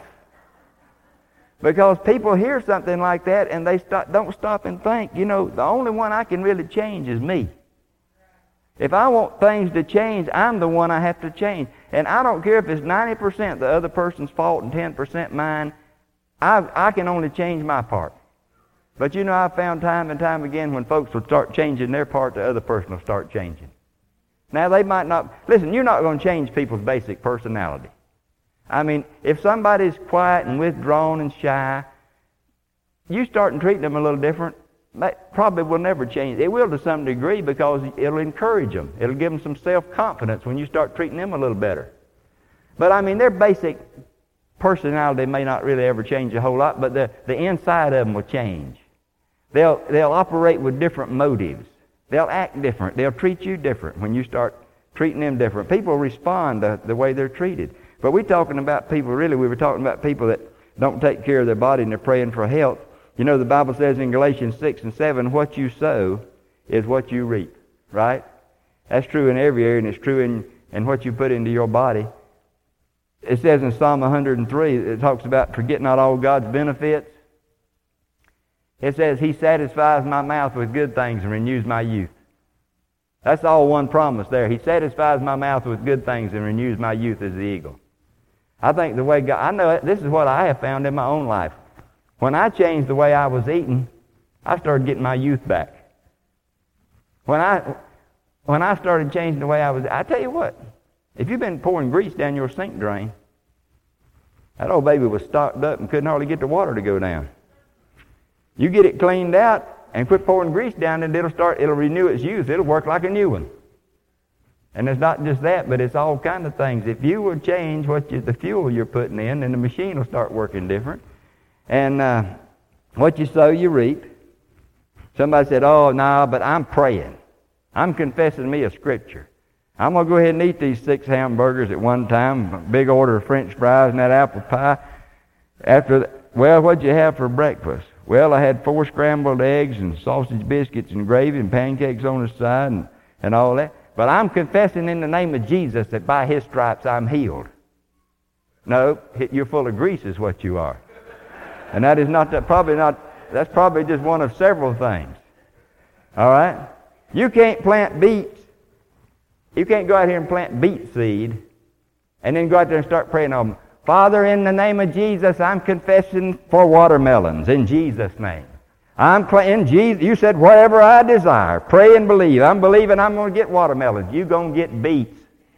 Because people hear something like that and they stop, don't stop and think, you know, the only one I can really change is me. If I want things to change, I'm the one I have to change. And I don't care if it's ninety percent the other person's fault and ten percent mine. I, I can only change my part. But you know, I've found time and time again when folks will start changing their part, the other person will start changing. Now, they might not... Listen, you're not going to change people's basic personality. I mean, if somebody's quiet and withdrawn and shy, you start and treat them a little different, that probably will never change. It will to some degree because it'll encourage them. It'll give them some self-confidence when you start treating them a little better. But, I mean, their basic personality may not really ever change a whole lot, but the, the inside of them will change. They'll, they'll operate with different motives. They'll act different. They'll treat you different when you start treating them different. People respond to the way they're treated. But we're talking about people, really, we were talking about people that don't take care of their body and they're praying for health. You know, the Bible says in Galatians six and seven, what you sow is what you reap, right? That's true in every area, and it's true in, in what you put into your body. It says in Psalm one hundred three, it talks about forget not all God's benefits. It says, He satisfies my mouth with good things and renews my youth. That's all one promise there. He satisfies my mouth with good things and renews my youth as the eagle. I think the way God, I know this is what I have found in my own life. When I changed the way I was eating, I started getting my youth back. When I when I started changing the way I was, I tell you what, if you've been pouring grease down your sink drain, that old baby was stocked up and couldn't hardly get the water to go down. You get it cleaned out and quit pouring grease down, and it'll start, it'll renew its youth. It'll work like a new one. And it's not just that, but it's all kind of things. If you will change what you, the fuel you're putting in, then the machine will start working different. And uh, what you sow, you reap. Somebody said, oh, no, but I'm praying. I'm confessing me a scripture. I'm going to go ahead and eat these six hamburgers at one time, a big order of French fries and that apple pie. After, the, well, what'd you have for breakfast? Well, I had four scrambled eggs and sausage biscuits and gravy and pancakes on the side and, and all that. But I'm confessing in the name of Jesus that by His stripes I'm healed. No, you're full of grease is what you are. And that is not, that probably not, that's probably just one of several things. All right? You can't plant beets. You can't go out here and plant beet seed and then go out there and start praying on them. Father, in the name of Jesus, I'm confessing for watermelons in Jesus' name. I'm in Jesus. You said whatever I desire, pray and believe. I'm believing I'm going to get watermelons. You're going to get beets.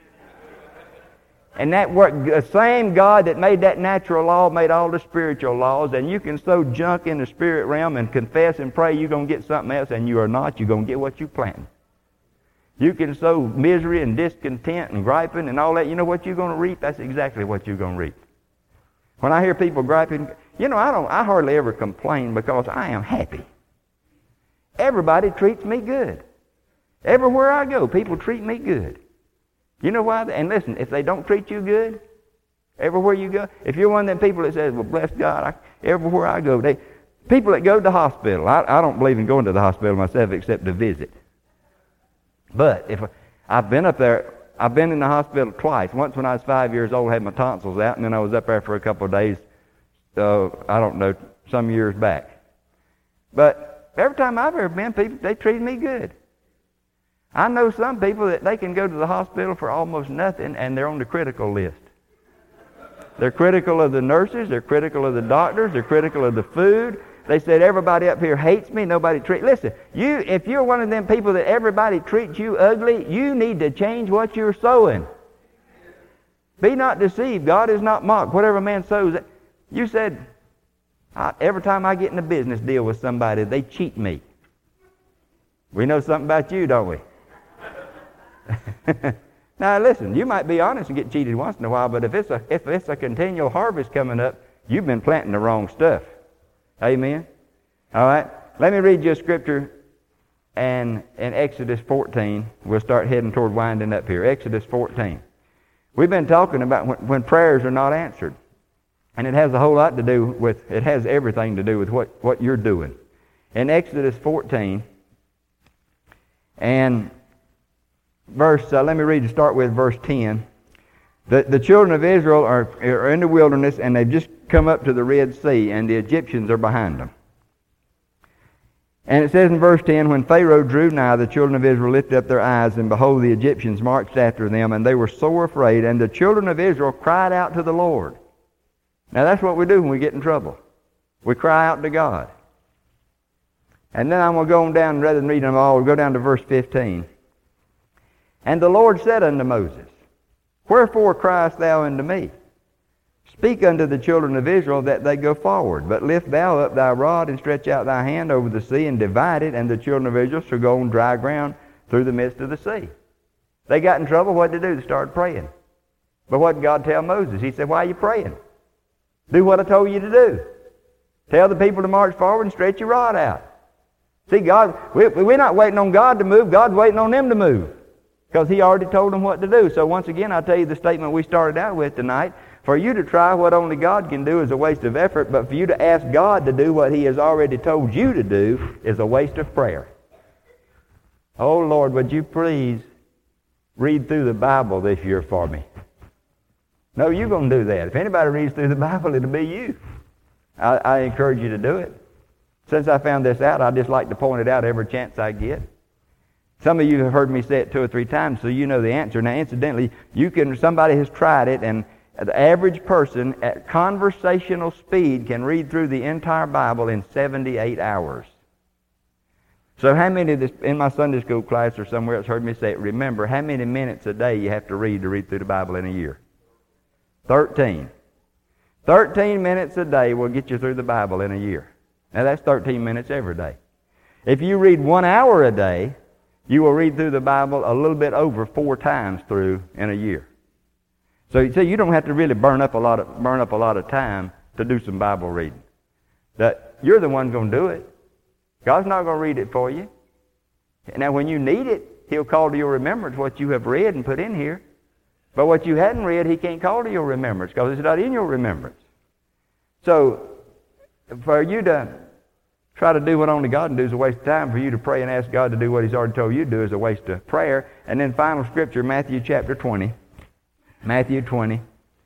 And that work, the same God that made that natural law made all the spiritual laws, and you can sow junk in the spirit realm and confess and pray you're going to get something else, and you are not. You're going to get what you planted. You can sow misery and discontent and griping and all that. You know what you're going to reap? That's exactly what you're going to reap. When I hear people griping, you know, I don't. I hardly ever complain because I am happy. Everybody treats me good. Everywhere I go, people treat me good. You know why? And listen, if they don't treat you good, everywhere you go, if you're one of them people that says, well, bless God, I, everywhere I go, they, people that go to the hospital, I, I don't believe in going to the hospital myself except to visit. But if I, I've been up there, I've been in the hospital twice. Once when I was five years old, I had my tonsils out, and then I was up there for a couple of days, uh, I don't know, some years back. But every time I've ever been, people, they treated me good. I know some people that they can go to the hospital for almost nothing, and they're on the critical list. They're critical of the nurses, they're critical of the doctors, they're critical of the food. They said, everybody up here hates me, nobody treats... Listen, you, if you're one of them people that everybody treats you ugly, you need to change what you're sowing. Be not deceived. God is not mocked. Whatever man sows... You said, I, every time I get in a business deal with somebody, they cheat me. We know something about you, don't we? Now listen, you might be honest and get cheated once in a while, but if it's a if it's a continual harvest coming up, you've been planting the wrong stuff. Amen? All right? Let me read you a scripture and in Exodus fourteen. We'll start heading toward winding up here. Exodus fourteen. We've been talking about when, when prayers are not answered. And it has a whole lot to do with, it has everything to do with what, what you're doing. In Exodus fourteen, And verse, uh, let me read to start with verse ten. The, the children of Israel are, are in the wilderness, and they've just come up to the Red Sea, and the Egyptians are behind them. And it says in verse ten, when Pharaoh drew nigh, the children of Israel lifted up their eyes, and behold, the Egyptians marched after them, and they were sore afraid, and the children of Israel cried out to the Lord. Now that's what we do when we get in trouble. We cry out to God. And then I'm going to go on down, rather than reading them all, we'll go down to verse fifteen. And the Lord said unto Moses, wherefore criest thou unto me? Speak unto the children of Israel that they go forward, but lift thou up thy rod and stretch out thy hand over the sea and divide it, and the children of Israel shall go on dry ground through the midst of the sea. They got in trouble. What did they do? They started praying. But what did God tell Moses? He said, why are you praying? Do what I told you to do. Tell the people to march forward and stretch your rod out. See, God, we, we're not waiting on God to move. God's waiting on them to move, because He already told them what to do. So once again, I'll tell you the statement we started out with tonight. For you to try what only God can do is a waste of effort, but for you to ask God to do what He has already told you to do is a waste of prayer. Oh, Lord, would you please read through the Bible this year for me? No, you're going to do that. If anybody reads through the Bible, it'll be you. I, I encourage you to do it. Since I found this out, I just like to point it out every chance I get. Some of you have heard me say it two or three times, so you know the answer. Now, incidentally, you can. Somebody has tried it, and the average person at conversational speed can read through the entire Bible in seventy-eight hours. So how many of this, in my Sunday school class or somewhere else heard me say it, remember how many minutes a day you have to read to read through the Bible in a year? Thirteen. Thirteen minutes a day will get you through the Bible in a year. Now that's thirteen minutes every day. If you read one hour a day, you will read through the Bible a little bit over four times through in a year. So you see, you don't have to really burn up a lot of burn up a lot of time to do some Bible reading. That you're the one going to do it. God's not going to read it for you. Now, when you need it, He'll call to your remembrance what you have read and put in here. But what you hadn't read, He can't call to your remembrance because it's not in your remembrance. So, for you to try to do what only God can do is a waste of time. For you to pray and ask God to do what He's already told you to do is a waste of prayer. And then final scripture, Matthew chapter twenty. Matthew twenty.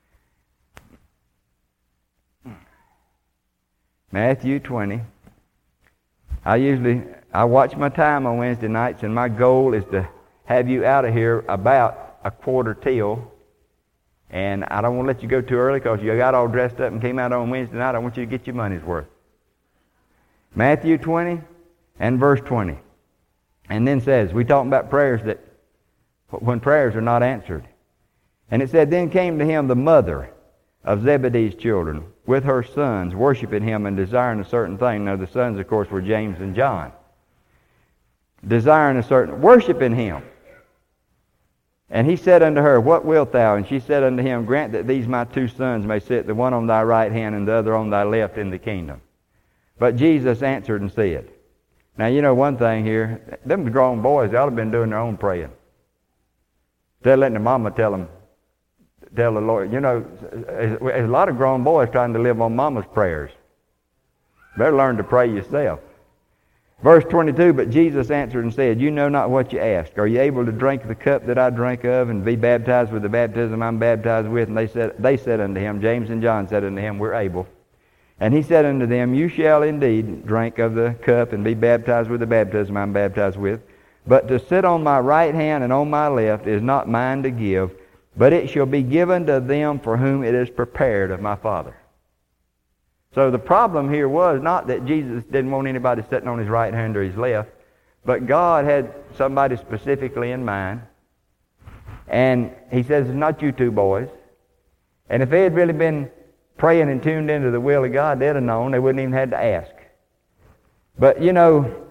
Matthew twenty. I usually, I watch my time on Wednesday nights, and my goal is to have you out of here about a quarter till. And I don't want to let you go too early because you got all dressed up and came out on Wednesday night. I want you to get your money's worth. Matthew twenty and verse twenty. And then says, we talking about prayers that, when prayers are not answered. And it said, then came to him the mother of Zebedee's children with her sons, worshiping him and desiring a certain thing. Now the sons, of course, were James and John. Desiring a certain, worshiping him. And he said unto her, what wilt thou? And she said unto him, grant that these my two sons may sit, the one on thy right hand and the other on thy left in the kingdom. But Jesus answered and said, now you know one thing here, them grown boys, they ought to have been doing their own praying. They're letting their mama tell them, tell the Lord. You know, there's a lot of grown boys trying to live on mama's prayers. Better learn to pray yourself. Verse twenty-two, but Jesus answered and said, you know not what you ask. Are you able to drink the cup that I drink of and be baptized with the baptism I'm baptized with? And they said, they said unto him, James and John said unto him, we're able. And he said unto them, you shall indeed drink of the cup and be baptized with the baptism I'm baptized with. But to sit on my right hand and on my left is not mine to give, but it shall be given to them for whom it is prepared of my Father. So the problem here was not that Jesus didn't want anybody sitting on his right hand or his left, but God had somebody specifically in mind. And he says, it's not you two boys. And if they had really been praying and tuned into the will of God, they'd have known. They wouldn't even have had to ask. But, you know,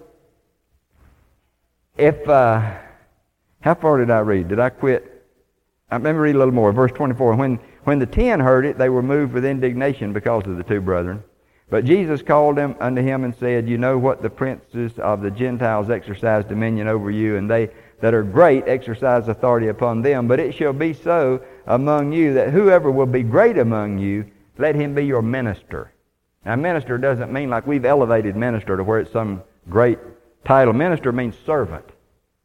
if, uh, how far did I read? Did I quit? Let me read a little more. Verse twenty-four. When, when the ten heard it, they were moved with indignation because of the two brethren. But Jesus called them unto him and said, you know what the princes of the Gentiles exercise dominion over you, and they that are great exercise authority upon them. But it shall be so among you that whoever will be great among you, let him be your minister. Now, minister doesn't mean like we've elevated minister to where it's some great title. Minister means servant.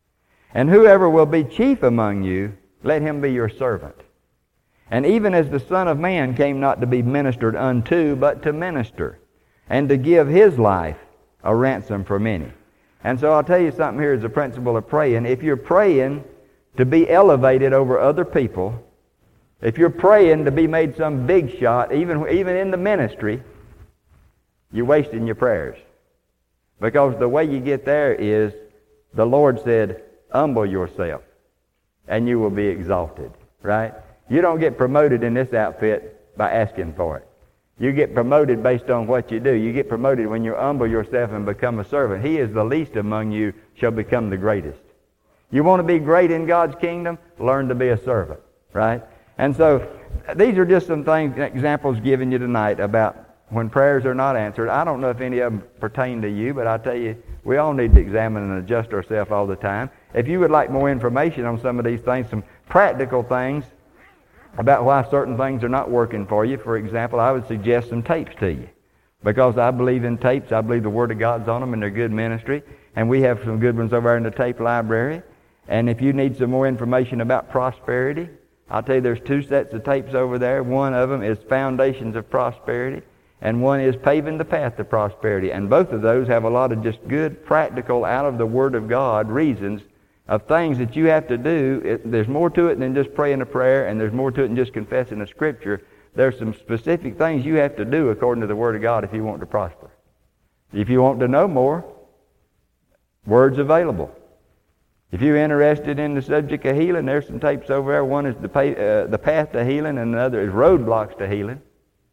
And whoever will be chief among you, let him be your servant. And even as the Son of Man came not to be ministered unto, but to minister, and to give his life a ransom for many. And so I'll tell you something here as a principle of praying. If you're praying to be elevated over other people, if you're praying to be made some big shot, even, even in the ministry, you're wasting your prayers. Because the way you get there is, the Lord said, humble yourself, and you will be exalted, right? You don't get promoted in this outfit by asking for it. You get promoted based on what you do. You get promoted when you humble yourself and become a servant. He is the least among you shall become the greatest. You want to be great in God's kingdom? Learn to be a servant, right? And so these are just some things, examples given you tonight about when prayers are not answered. I don't know if any of them pertain to you, but I tell you, we all need to examine and adjust ourselves all the time. If you would like more information on some of these things, some practical things about why certain things are not working for you, for example, I would suggest some tapes to you. Because I believe in tapes. I believe the Word of God's on them and they're good ministry. And we have some good ones over there in the tape library. And if you need some more information about prosperity, I'll tell you there's two sets of tapes over there. One of them is Foundations of Prosperity, and one is Paving the Path to Prosperity. And both of those have a lot of just good, practical, out of the Word of God reasons of things that you have to do. It, there's more to it than just praying a prayer, and there's more to it than just confessing a Scripture. There's some specific things you have to do according to the Word of God if you want to prosper. If you want to know more, Word's available. If you're interested in the subject of healing, there's some tapes over there. One is the, pay, uh, the Path to Healing, and another is Roadblocks to Healing.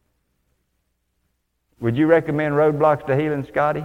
Would you recommend Roadblocks to Healing, Scotty?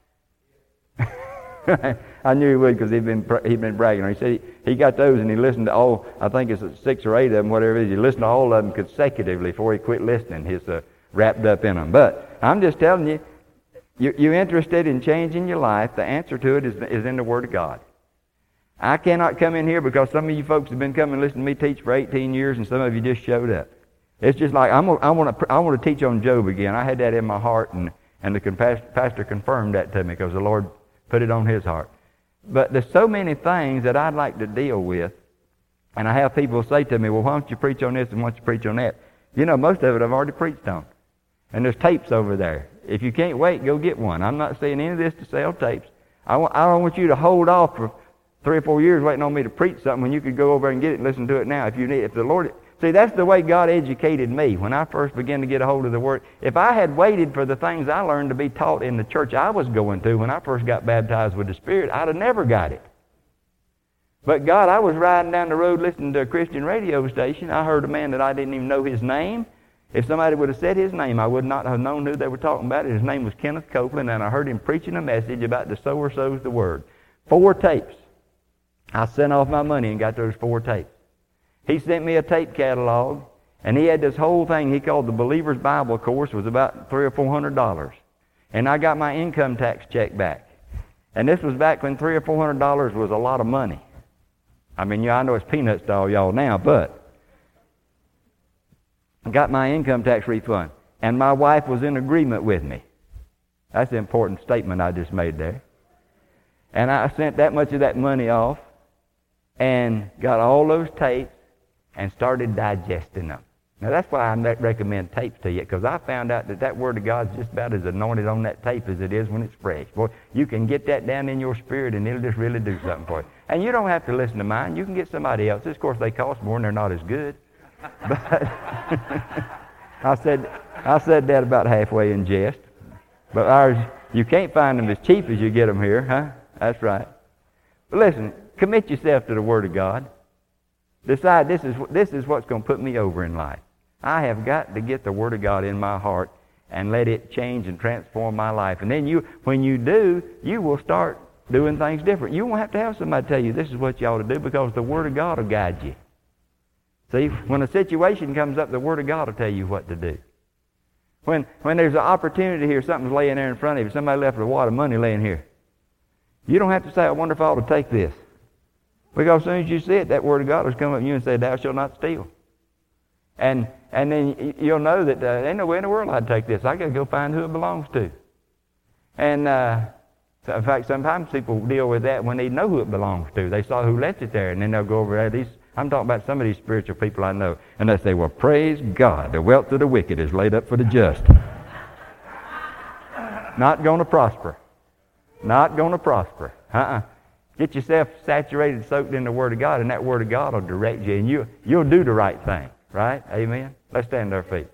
I knew he would because he'd been he'd been bragging. He said he, he got those and he listened to all. I think it's six or eight of them, whatever it is. He listened to all of them consecutively before he quit listening. He's uh, wrapped up in them. But I'm just telling you, you, you're interested in changing your life. The answer to it is is in the Word of God. I cannot come in here because some of you folks have been coming and listening to me teach for eighteen years, and some of you just showed up. It's just like I'm. I want to. I want to teach on Job again. I had that in my heart, and and the pastor confirmed that to me because the Lord put it on his heart. But there's so many things that I'd like to deal with, and I have people say to me, "Well, why don't you preach on this and why don't you preach on that?" You know, most of it I've already preached on, and there's tapes over there. If you can't wait, go get one. I'm not saying any of this to sell tapes. I want. I don't want you to hold off for three or four years waiting on me to preach something when you could go over and get it and listen to it now if you need. If the Lord. See, that's the way God educated me when I first began to get a hold of the Word. If I had waited for the things I learned to be taught in the church I was going to when I first got baptized with the Spirit, I'd have never got it. But God, I was riding down the road listening to a Christian radio station. I heard a man that I didn't even know his name. If somebody would have said his name, I would not have known who they were talking about. His name was Kenneth Copeland, and I heard him preaching a message about the sower sows the word. Four tapes. I sent off my money and got those four tapes. He sent me a tape catalog, and he had this whole thing he called the Believer's Bible Course. It was about three or four hundred dollars. And I got my income tax check back. And this was back when three or four hundred dollars was a lot of money. I mean, yeah, I know it's peanuts to all y'all now, but I got my income tax refund. And my wife was in agreement with me. That's an important statement I just made there. And I sent that much of that money off and got all those tapes and started digesting them. Now, that's why I recommend tapes to you, because I found out that that Word of God is just about as anointed on that tape as it is when it's fresh. Boy, you can get that down in your spirit, and it'll just really do something for you. And you don't have to listen to mine. You can get somebody else's. Of course, they cost more, and they're not as good. But I said I said that about halfway in jest. But ours, you can't find them as cheap as you get them here, huh? That's right. But listen, commit yourself to the Word of God. Decide this is this is what's going to put me over in life. I have got to get the Word of God in my heart and let it change and transform my life. And then you, when you do, you will start doing things different. You won't have to have somebody tell you this is what you ought to do, because the Word of God will guide you. See, when a situation comes up, the Word of God will tell you what to do. When when there's an opportunity here, something's laying there in front of you, somebody left a wad of money laying here. You don't have to say, I wonder if I ought to take this. Because as soon as you see it, that Word of God will come up to you and say, thou shalt not steal. And and then you'll know that uh, ain't no way in the world I'd take this. I got to go find who it belongs to. And uh, So in fact, sometimes people deal with that when they know who it belongs to. They saw who left it there, and then they'll go over there. These, I'm talking about some of these spiritual people I know. And they say, well, praise God, the wealth of the wicked is laid up for the just. Not going to prosper. Not going to prosper. Uh-uh. Get yourself saturated, soaked in the Word of God, and that Word of God will direct you, and you, you'll do the right thing. Right? Amen? Let's stand to our feet.